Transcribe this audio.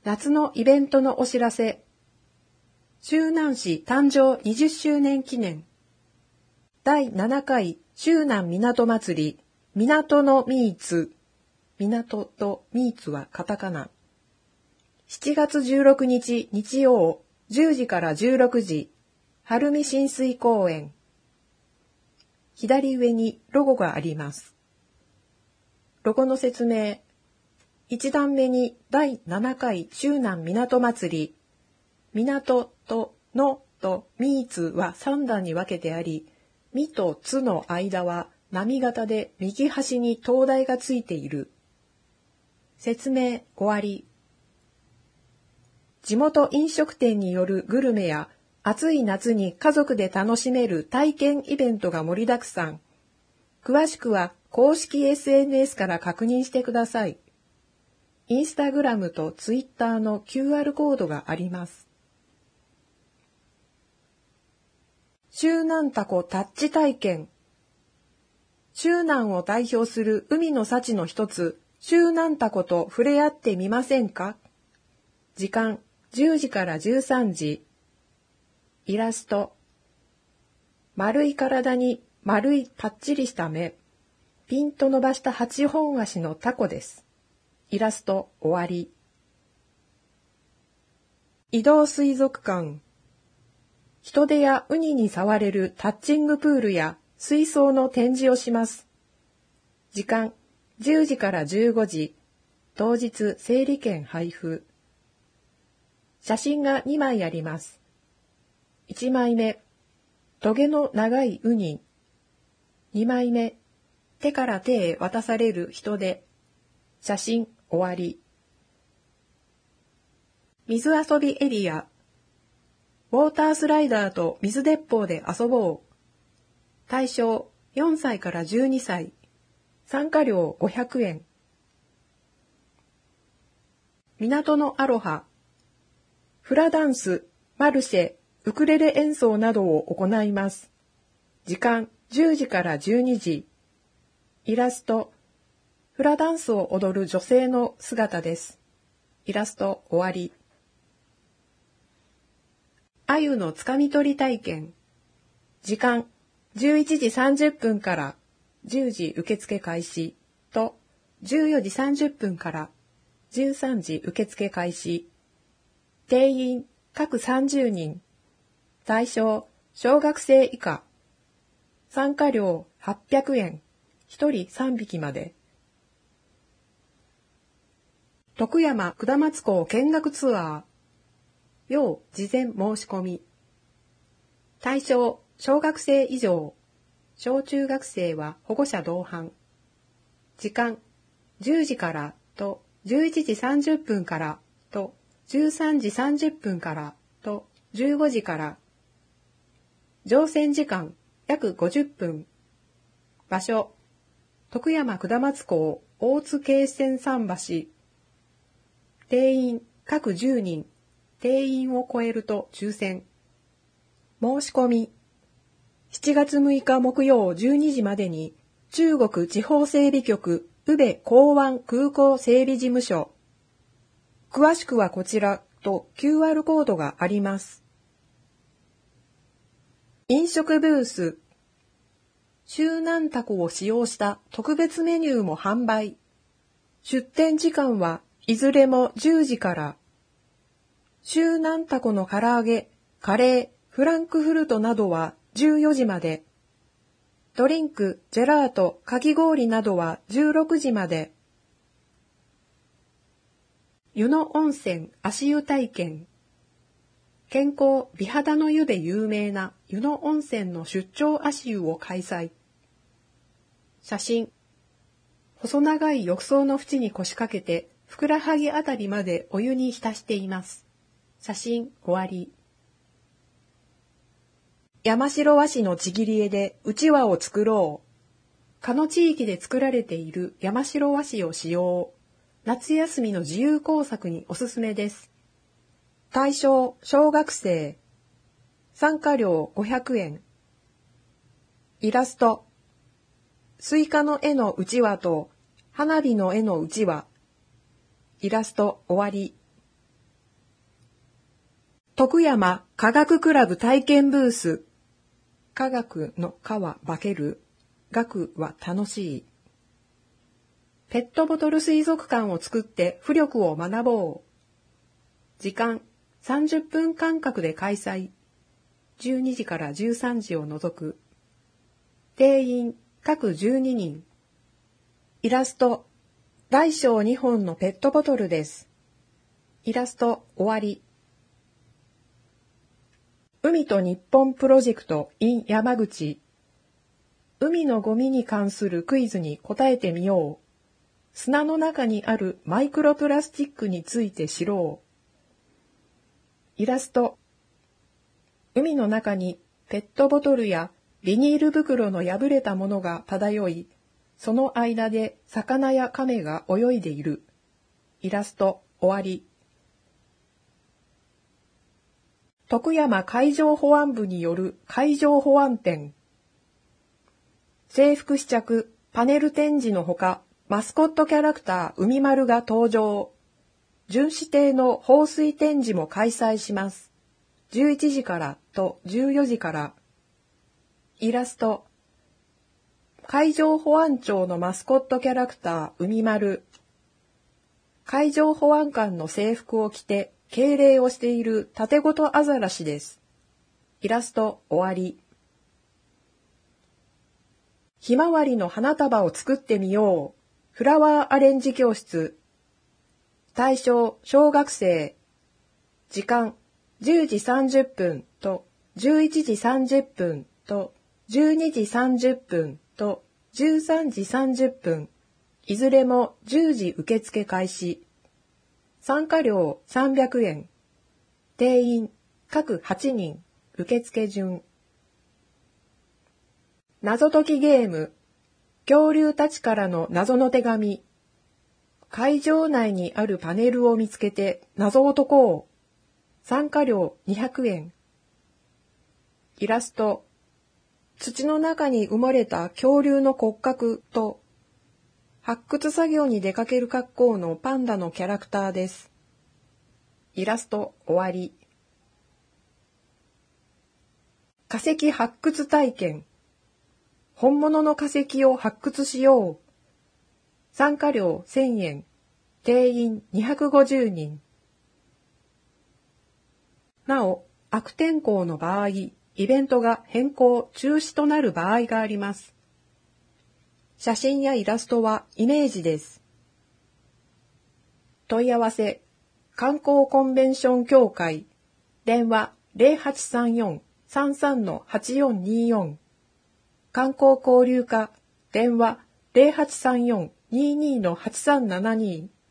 夏のイベントのお知らせ。周南市誕生20周年記念。第7回周南港祭り、港のミーツ。港とミーツはカタカナ。7月16日日曜、10時から16時、晴海親水公園。左上にロゴがあります。ロゴの説明。1段目に第7回周南港祭り。港とのとミーツは3段に分けてあり、みとつの間は波形で右端に灯台がついている。説明終わり。地元飲食店によるグルメや暑い夏に家族で楽しめる体験イベントが盛りだくさん。詳しくは公式 SNS から確認してください。インスタグラムとツイッターの QR コードがあります。周南タコタッチ体験。周南を代表する海の幸の一つ、周南タコと触れ合ってみませんか？時間10時から13時。イラスト。丸い体に丸いパッチリした目。ピンと伸ばした8本足のタコです。イラスト終わり。移動水族館。人手やウニに触れるタッチングプールや水槽の展示をします。時間10時から15時。当日整理券配布。写真が2枚あります。1枚目、トゲの長いウニ。2枚目、手から手へ渡される人手。写真終わり。水遊びエリア。ウォータースライダーと水鉄砲で遊ぼう。対象4歳から12歳。参加料500円。港のアロハ。フラダンス、マルシェ、ウクレレ演奏などを行います。時間10時から12時。イラスト。フラダンスを踊る女性の姿です。イラスト終わり。鮎のつかみ取り体験。時間11時30分から10時受付開始と14時30分から13時受付開始。定員各30人。対象小学生以下。参加料800円。1人3匹まで。徳山下松港見学ツアー。要事前申し込み。対象小学生以上。小中学生は保護者同伴。時間10時からと11時30分からと13時30分からと15時から。乗船時間約50分。場所徳山下松港大津京線桟橋。定員各10人。定員を超えると抽選。申し込み。7月6日木曜12時までに中国地方整備局宇部港湾空港整備事務所。詳しくはこちらと QR コードがあります。飲食ブース。周南タコを使用した特別メニューも販売。出店時間はいずれも10時から。周南タコの唐揚げ、カレー、フランクフルトなどは14時まで。ドリンク、ジェラート、かき氷などは16時まで。湯野温泉足湯体験。健康美肌の湯で有名な湯野温泉の出張足湯を開催。写真。細長い浴槽の縁に腰掛けてふくらはぎあたりまでお湯に浸しています。写真終わり。山城和紙のちぎり絵でうちわを作ろう。かの地域で作られている山城和紙を使用。夏休みの自由工作におすすめです。対象小学生。参加料500円。イラスト。スイカの絵のうちわと花火の絵のうちわ。イラスト終わり。 徳山科学クラブ体験ブース。科学の科は化ける。学は楽しい。ペットボトル水族館を作って浮力を学ぼう。時間30分間隔で開催。12時から13時を除く。定員各12人。イラスト、大小2本のペットボトルです。イラスト終わり。海と日本プロジェクト in 山口。海のゴミに関するクイズに答えてみよう。砂の中にあるマイクロプラスチックについて知ろう。イラスト。海の中にペットボトルやビニール袋の破れたものが漂い、その間で魚や亀が泳いでいる。イラスト終わり。徳山海上保安部による海上保安展。制服試着、パネル展示のほか、マスコットキャラクター海丸が登場。巡視艇の放水展示も開催します。11時からと14時から。イラスト。海上保安庁のマスコットキャラクター海丸。海上保安官の制服を着て敬礼をしているタゴトアザラシです。イラスト終わり。ひまわりの花束を作ってみよう。フラワーアレンジ教室。対象小学生。時間10時30分と11時30分と12時30分と13時30分。いずれも10時受付開始。参加料300円。定員各8人。受付順。謎解きゲーム。恐竜たちからの謎の手紙。会場内にあるパネルを見つけて謎を解こう。参加料200円。イラスト。土の中に埋もれた恐竜の骨格と、発掘作業に出かける格好のパンダのキャラクターです。イラスト終わり。化石発掘体験。本物の化石を発掘しよう。参加料1000円。定員250人。なお、悪天候の場合、イベントが変更・中止となる場合があります。写真やイラストはイメージです。問い合わせ、観光コンベンション協会、電話0834-33-8424、観光交流課、電話0834-22-8372